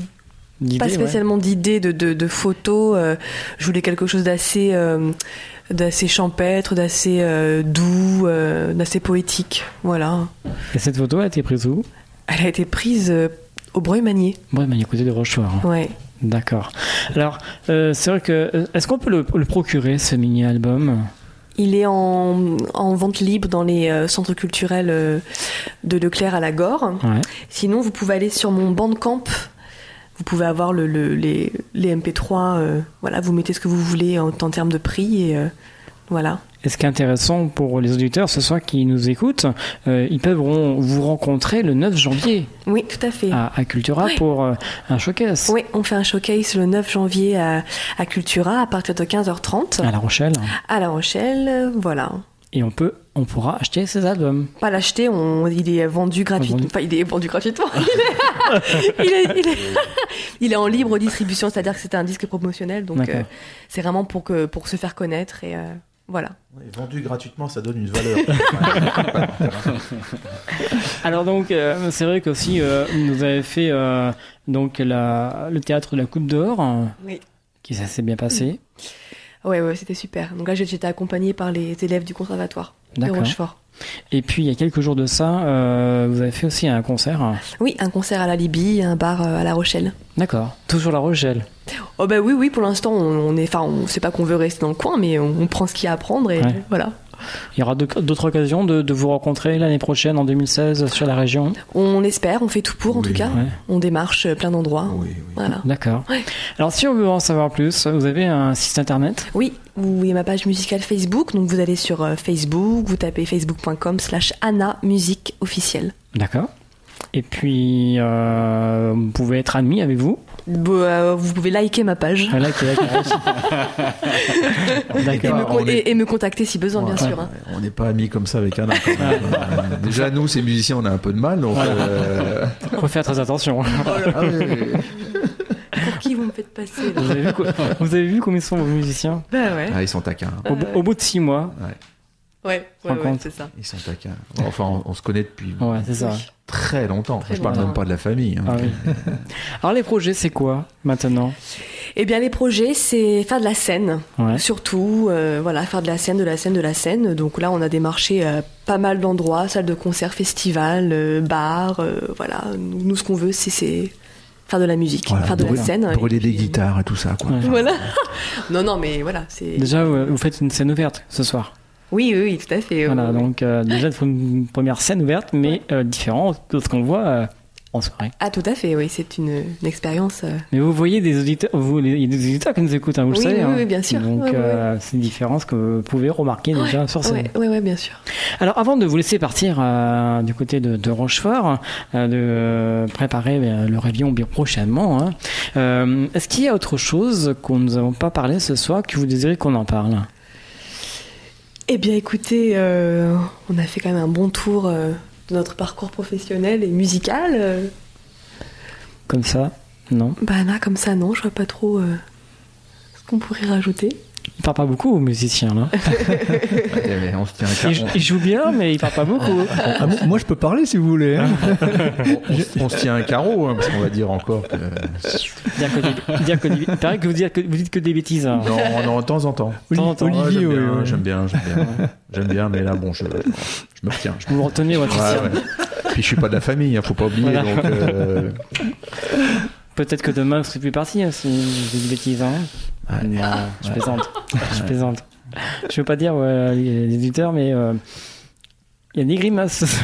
De photos. Je voulais quelque chose d'assez champêtre, d'assez doux, d'assez poétique. Voilà. Et cette photo a été prise où? Elle a été prise au Breuil-Magnier. Breuil-Magnier, côté de Rochefort. Ouais. D'accord. Alors, c'est vrai que... Est-ce qu'on peut le procurer, ce mini-album? Il est en vente libre dans les centres culturels de Leclerc à la Gore. Ouais. Sinon, vous pouvez aller sur mon Bandcamp. Vous pouvez avoir les MP3, voilà, vous mettez ce que vous voulez en termes de prix et voilà. Et ce qui est intéressant pour les auditeurs ce soir qui nous écoutent, ils peuvent vous rencontrer le 9 janvier. Oui, tout à fait. À Cultura pour un showcase. Oui, on fait un showcase le 9 janvier à Cultura à partir de 15h30. À La Rochelle. À La Rochelle, voilà. Et on pourra acheter ces albums. Pas l'acheter, il est vendu gratuitement. Enfin, il est vendu gratuitement. Il est en libre distribution, c'est-à-dire que c'est un disque promotionnel, donc c'est vraiment pour se faire connaître et voilà. Vendu gratuitement, ça donne une valeur. Alors donc, c'est vrai qu'aussi vous avez fait donc le théâtre de la Coupe d'Or, oui. Qui ça s'est bien passé. Ouais, c'était super. Donc là, j'étais accompagnée par les élèves du conservatoire de Rochefort. Et puis, il y a quelques jours de ça, vous avez fait aussi un concert. Oui, un concert à la Libye, un bar à La Rochelle. D'accord. Toujours La Rochelle. Oh bah oui, pour l'instant, on sait pas qu'on veut rester dans le coin, mais on prend ce qu'il y a à prendre et voilà. Il y aura d'autres occasions de vous rencontrer l'année prochaine, en 2016, sur la région? On espère, on fait tout pour en tout cas. Ouais. On démarche plein d'endroits. Oui. Voilà. D'accord. Ouais. Alors si on veut en savoir plus, vous avez un site internet? Oui, vous voyez ma page musicale Facebook, donc vous allez sur Facebook, vous tapez facebook.com/Anna Musique Officielle. D'accord. Et puis, vous pouvez être admis avec vous? Vous pouvez liker ma page. D'accord. Et me contacter si besoin, bien sûr. Hein. On n'est pas amis comme ça avec Anna. Déjà, nous, ces musiciens, on a un peu de mal. Donc, faut faire très attention. Pour qui vous me faites passer là? Vous avez vu combien sont vos musiciens? Bah ouais. Ah, ils sont taquins. Au bout de 6 mois. Ouais, c'est ça. Ils sont taquins. Enfin, on se connaît depuis c'est ça. Très longtemps. Je parle même pas de la famille. Hein. Ah, oui. Alors les projets, c'est quoi maintenant? Eh bien, les projets, c'est faire de la scène. Ouais. Surtout, faire de la scène. Donc là, on a démarché pas mal d'endroits, salles de concert, festivals, bars. Voilà. Nous, ce qu'on veut, c'est faire de la musique, faire de la scène. Brûler des guitares et tout ça, quoi. Ouais. Voilà. non, mais voilà. Déjà, vous faites une scène ouverte ce soir? Oui, tout à fait. Voilà, donc déjà, il faut une première scène ouverte, mais différente de ce qu'on voit en soirée. Ah, tout à fait, oui, c'est une expérience. Mais vous voyez des auditeurs, il y a des auditeurs qui nous écoutent, hein, vous le savez. Oui, bien sûr. Donc, c'est une différence que vous pouvez remarquer déjà sur scène. Oui, bien sûr. Alors, avant de vous laisser partir du côté de Rochefort, de préparer le réveillon bien prochainement, hein, est-ce qu'il y a autre chose qu'on nous avons pas parlé ce soir que vous désirez qu'on en parle? Eh bien, écoutez, on a fait quand même un bon tour de notre parcours professionnel et musical. Comme ça, non? Bah là, comme ça, non, je vois pas trop ce qu'on pourrait rajouter. Il parle pas beaucoup aux musiciens, là. On se tient Il joue bien, mais il parle pas beaucoup. Ah bon, moi, je peux parler si vous voulez. Hein. on se tient un carreau, hein, parce qu'on va dire encore que... Il paraît que vous dites que des bêtises. Hein. Non, de temps en temps. Olivier, j'aime bien. J'aime bien, mais là, bon, je me retiens. Vous retenez votre Puis je suis pas de la famille, hein, faut pas oublier. Voilà. Donc, peut-être que demain, vous serez plus parti, hein, si vous dites des bêtises. Hein. Ouais. Non, je plaisante. Je veux pas dire les éditeurs, mais il y a des grimaces.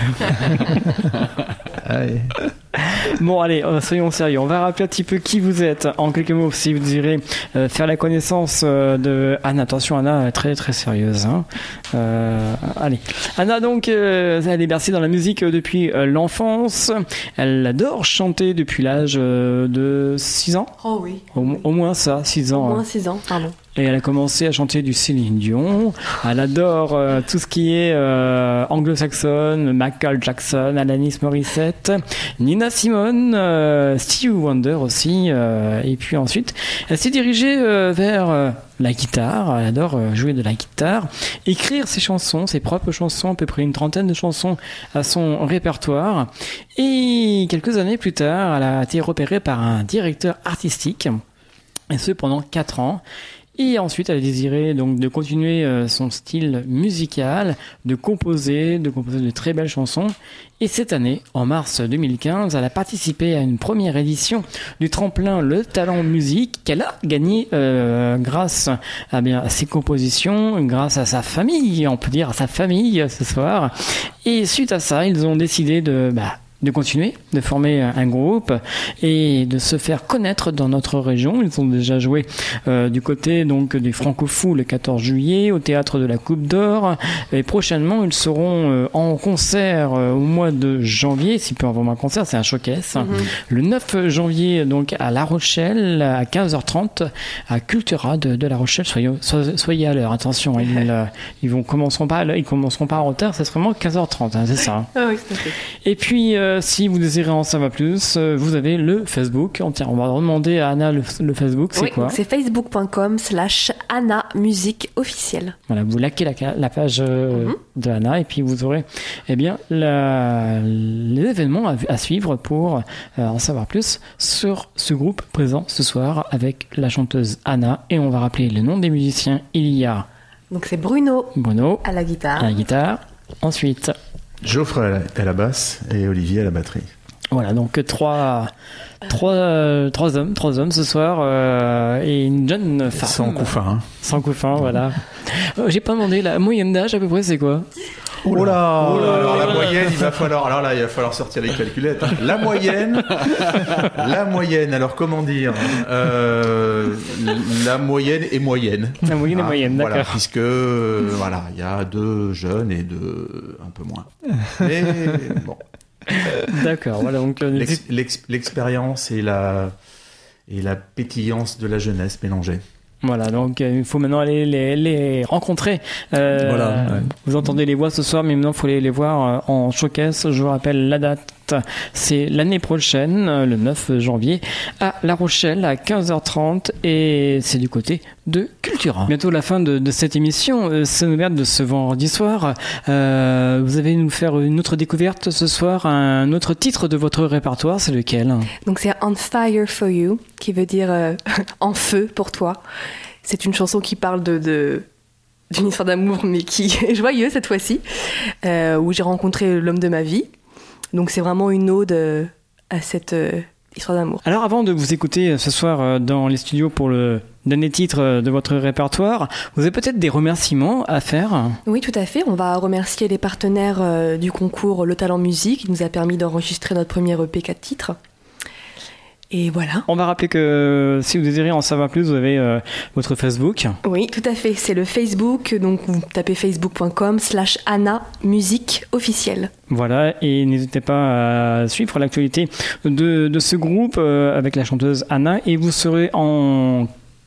Allez. Bon, allez, soyons sérieux. On va rappeler un petit peu qui vous êtes. En quelques mots, si vous désirez faire la connaissance de Anna. Attention, Anna, très très sérieuse. Hein. Allez. Anna, donc, elle est bercée dans la musique depuis l'enfance. Elle adore chanter depuis l'âge de 6 ans. Oh oui. Au moins ça, 6 ans. Au moins 6 ans, pardon. Et elle a commencé à chanter du Céline Dion. Elle adore tout ce qui est anglo-saxonne, Michael Jackson, Alanis Morissette, Nina Simone, Stevie Wonder aussi. Et puis ensuite, elle s'est dirigée vers la guitare. Elle adore jouer de la guitare, écrire ses chansons, ses propres chansons, à peu près une trentaine de chansons à son répertoire. Et quelques années plus tard, elle a été repérée par un directeur artistique, et ce pendant 4 ans. Et ensuite, elle a désiré donc de continuer son style musical, de composer de très belles chansons. Et cette année, en mars 2015, elle a participé à une première édition du tremplin Le Talent Musique qu'elle a gagné grâce à ses compositions, grâce à sa famille, on peut dire à sa famille ce soir. Et suite à ça, ils ont décidé de continuer, de former un groupe et de se faire connaître dans notre région. Ils ont déjà joué du côté donc des Franco-Fous le 14 juillet au théâtre de la Coupe d'Or, et prochainement ils seront en concert au mois de janvier, s'il peut y avoir un concert, c'est un showcase, le 9 janvier donc à La Rochelle à 15h30 à Cultura de La Rochelle. Soyez à l'heure, attention, ils commenceront pas en retard, c'est vraiment 15h30, hein, c'est ça. Hein. Ah oui, tout à fait. Et puis si vous désirez en savoir plus, vous avez le Facebook. On va demander à Anna le Facebook, c'est quoi? C'est facebook.com/Anna Musique Officielle. Voilà, vous likez la page de Anna et puis vous aurez les événements à suivre pour en savoir plus sur ce groupe présent ce soir avec la chanteuse Anna. Et on va rappeler le nom des musiciens. Il y a... Donc c'est Bruno à la guitare. Ensuite... Geoffrey à la basse et Olivier à la batterie. Voilà, donc trois hommes ce soir et une jeune femme. Sans couffin. Hein. Sans couffin, voilà. J'ai pas demandé la moyenne d'âge à peu près, c'est quoi? Oh là, alors la moyenne, il va falloir sortir les calculettes. La moyenne, alors comment dire la moyenne est moyenne. La moyenne est moyenne, d'accord. Voilà, puisque il y a 2 jeunes et 2 un peu moins. Mais bon. D'accord, voilà donc l'expérience et la pétillance de la jeunesse mélangée. Voilà, donc il faut maintenant aller les rencontrer. Vous entendez les voix ce soir, mais maintenant il faut les voir en showcase. Je vous rappelle la date, c'est l'année prochaine, le 9 janvier, à La Rochelle, à 15h30, et c'est du côté de Cultura. Bientôt la fin de cette émission, c'est ouverte de ce vendredi soir. Vous allez nous faire une autre découverte ce soir, un autre titre de votre répertoire, c'est lequel? Donc c'est On Fire For You, qui veut dire en feu pour toi. C'est une chanson qui parle d'une histoire d'amour, mais qui est joyeuse cette fois-ci, où j'ai rencontré l'homme de ma vie. Donc c'est vraiment une ode à cette histoire d'amour. Alors avant de vous écouter ce soir dans les studios pour le dernier titre de votre répertoire. Vous avez peut-être des remerciements à faire? Oui, tout à fait. On va remercier les partenaires du concours Le Talent Musique qui nous a permis d'enregistrer notre premier EP 4 titres. Et voilà. On va rappeler que si vous désirez en savoir plus, vous avez votre Facebook. Oui, tout à fait. C'est le Facebook. Donc, vous tapez facebook.com/Anna Musique officielle. Voilà, et n'hésitez pas à suivre l'actualité de ce groupe avec la chanteuse Anna. Et vous serez en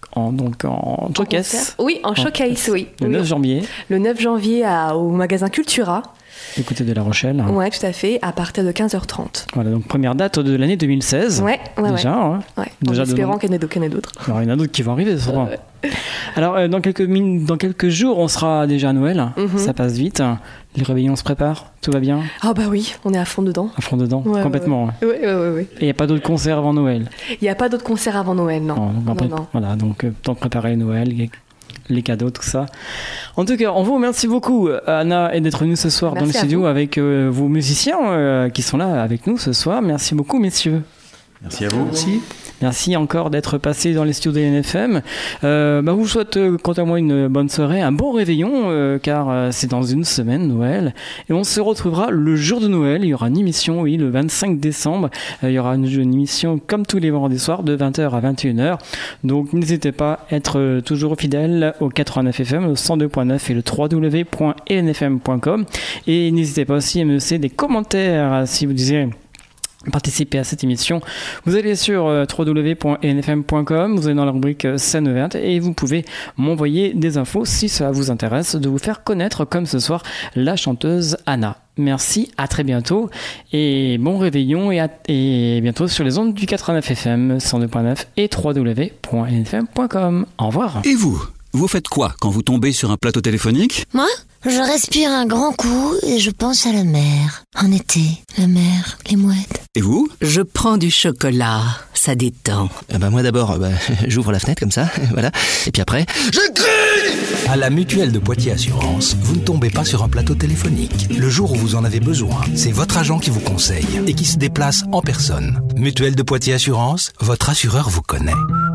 showcase. Oui, en showcase, oui. Le 9 janvier. Le 9 janvier au magasin Cultura. Du côté de La Rochelle. Ouais, tout à fait, à partir de 15h30. Voilà, donc première date de l'année 2016. Ouais. Déjà, hein. Ouais. En espérant qu'il y en ait d'autres. Alors, il y en a d'autres qui vont arriver, ce soir. Alors, dans quelques jours, on sera déjà à Noël. Ça passe vite. Les réveillons se préparent. Tout va bien? Ah bah oui, on est à fond dedans. À fond dedans, complètement. Oui. Et il n'y a pas d'autres concerts avant Noël? Il n'y a pas d'autres concerts avant Noël, non. Non. Voilà, donc temps de préparer Noël, les cadeaux, tout ça. En tout cas, on vous remercie beaucoup, Anna, et d'être venue ce soir dans le studio avec vos musiciens qui sont là avec nous ce soir. Merci beaucoup, messieurs. Merci à vous. Merci encore d'être passé dans les studios de LNFM. Vous souhaite quant à moi une bonne soirée, un bon réveillon, car c'est dans une semaine Noël. Et on se retrouvera le jour de Noël. Il y aura une émission, oui, le 25 décembre. Il y aura une émission comme tous les vendredis soirs de 20h à 21h. Donc n'hésitez pas à être toujours fidèle au 89 FM, au 102.9 et le www.elnfm.com. Et n'hésitez pas aussi à me laisser des commentaires si vous désirez participer à cette émission. Vous allez sur www.nfm.com, vous allez dans la rubrique scène ouverte et vous pouvez m'envoyer des infos si ça vous intéresse de vous faire connaître comme ce soir la chanteuse Anna. Merci, à très bientôt et bon réveillon et bientôt sur les ondes du 89 FM 102.9 et www.nfm.com. Au revoir. Et vous faites quoi quand vous tombez sur un plateau téléphonique? Moi, je respire un grand coup et je pense à la mer. En été, la mer, les mouettes. Et vous? Je prends du chocolat, ça détend. Moi d'abord, j'ouvre la fenêtre comme ça, voilà. Et puis après, je crie! À la Mutuelle de Poitiers Assurance, vous ne tombez pas sur un plateau téléphonique. Le jour où vous en avez besoin, c'est votre agent qui vous conseille et qui se déplace en personne. Mutuelle de Poitiers Assurance, votre assureur vous connaît.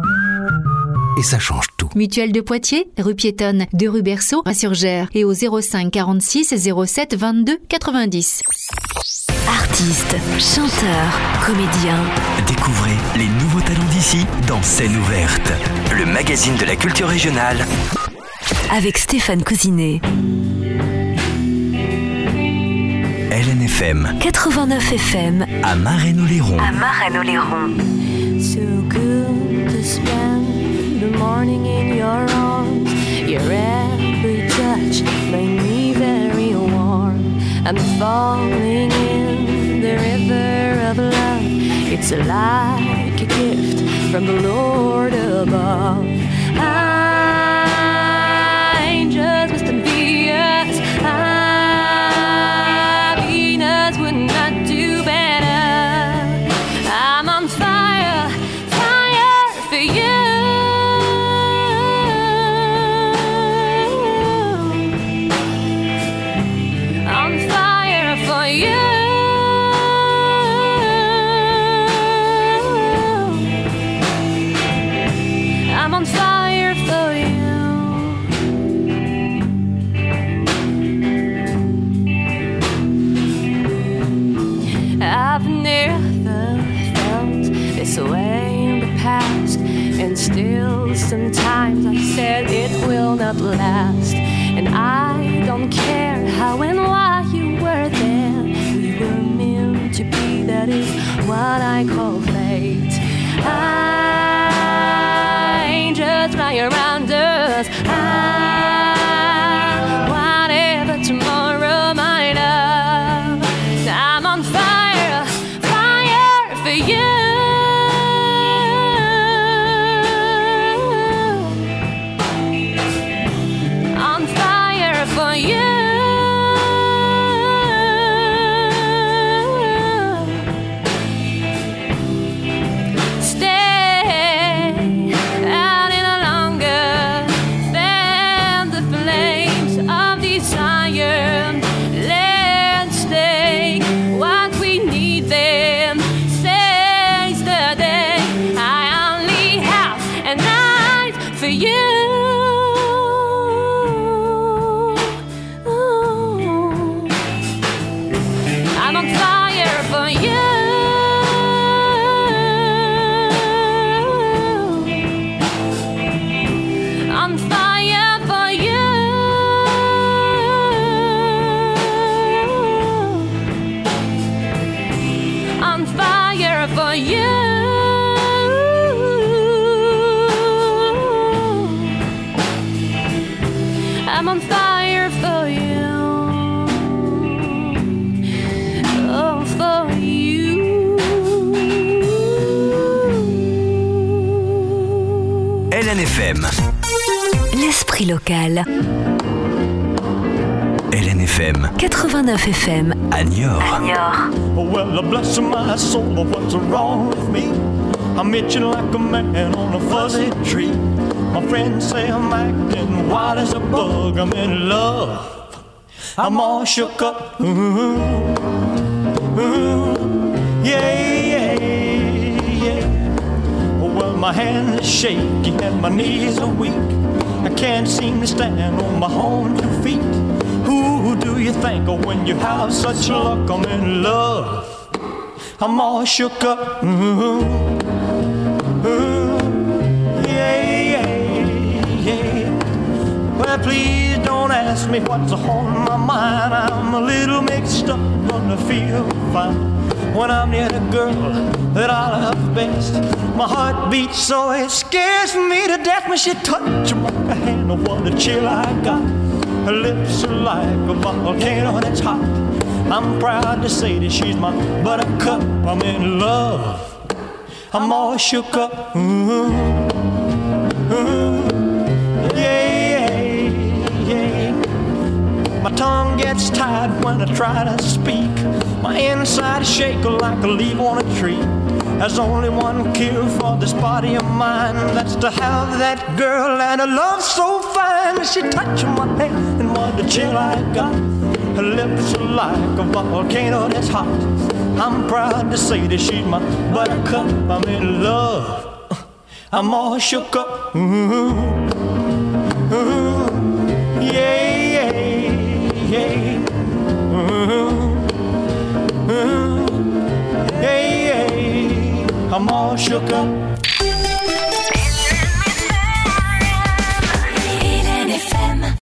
Et ça change tout. Mutuelle de Poitiers, rue piétonne de rue Berceau à Surgères et au 05 46 07 22 90. Artistes, chanteurs, comédiens. Découvrez les nouveaux talents d'ici dans Scène ouverte, le magazine de la culture régionale. Avec Stéphane Cousinet. LNFM 89 FM à Marennes-Oléron. So good to spend the morning in your arms. Your every touch made me very warm. I'm falling in the river of love. It's like a gift from the Lord above. Angels must be us. Venus would not do better. I'm on fire, fire for you. On fire for you. I'm on fire for you. I've never felt this way in the past, and still sometimes I said it will not last. And I don't care how and why you were there. We were meant to be, that is what I call fate. Angels fly around us. Whatever tomorrow might have, I'm on fire, fire for you. On fire for you. Stay out in a longer, stay you. I'm on fire for you. On fire for you. On fire for you. I'm on fire for you. Oh, for you. LNFM. L'esprit local. LNFM. 89 FM. À Niort. Well, bless my soul, what's wrong with me? I'm itching like a man on a fuzzy tree. My friends say I'm acting wild as a bug. I'm in love. I'm all shook up. Yeah. Well, my hand is shaky and my knees are weak. I can't seem to stand on my own 2 feet. Who do you think of when you have such luck? I'm in love. I'm all shook up. Yeah. Well, please don't ask me what's on my mind. I'm a little mixed up, but I feel fine when I'm near the girl that I love best. My heart beats so it scares me to death when she touches my hand. Oh, what a chill I got. Her lips are like a volcano that's hot. I'm proud to say that she's my buttercup. I'm in love. I'm all shook up. Yeah. My tongue gets tied when I try to speak. My inside is shaking like a leaf on a tree. There's only one cure for this body of mine. That's to have that girl and a love so fine. She touched my hand and what a chill I got. Her lips are like a volcano that's hot. I'm proud to say that she's my buttercup. I'm in love. I'm all shook up. Yeah. Yeah. I'm all shook up.